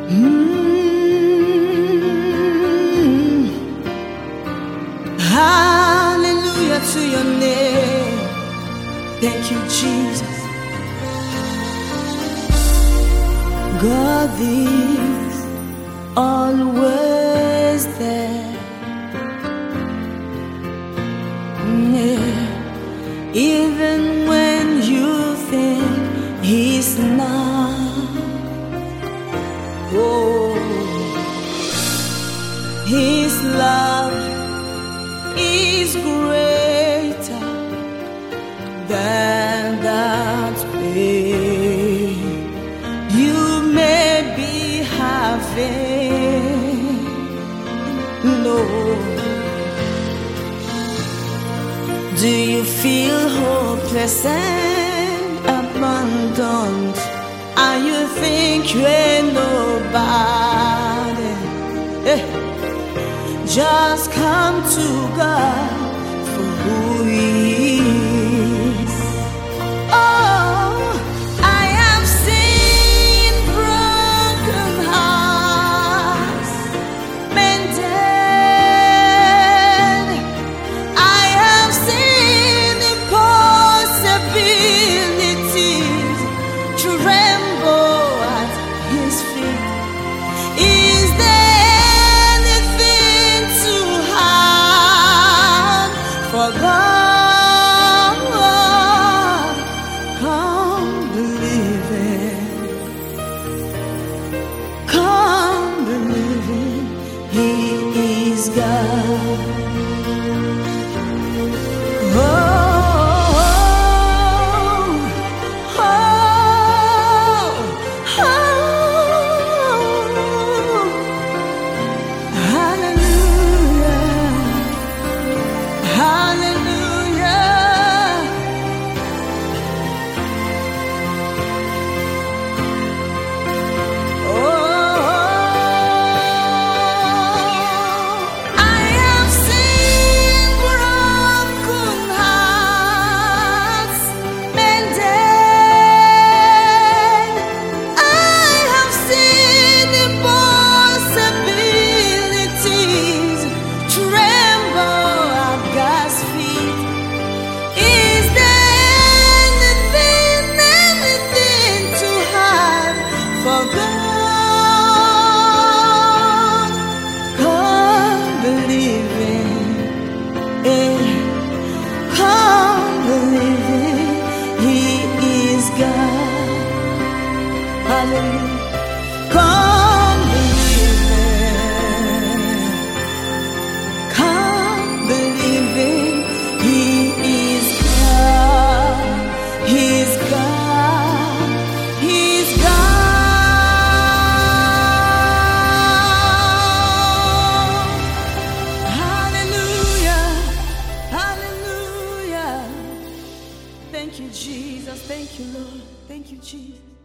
Hallelujah to your name. Thank you, Jesus. God is always there. Yeah. Even when you think He's not. Oh, His love is greater than that pain you may be having. No. Do you feel hopeless and abandoned? And you think you ain't nobody? Just come to God for who He is. Oh, I have seen broken hearts mended. I have seen impossibilities tremble at His feet. Is there anything too hard for God? Come believe it. Come believe it. He is God. Oh, oh, oh, hallelujah, hallelujah. I have seen broken hearts mended. I have seen impossibilities tremble at God's feet. Is there anything too hard for God? Come believe it. Come believe it. He is God. Hallelujah. Come believe it. Come believe it. He is God. He's God. He's God. Hallelujah. Hallelujah. Thank you, Jesus. Thank you, Lord. Thank you, Jesus.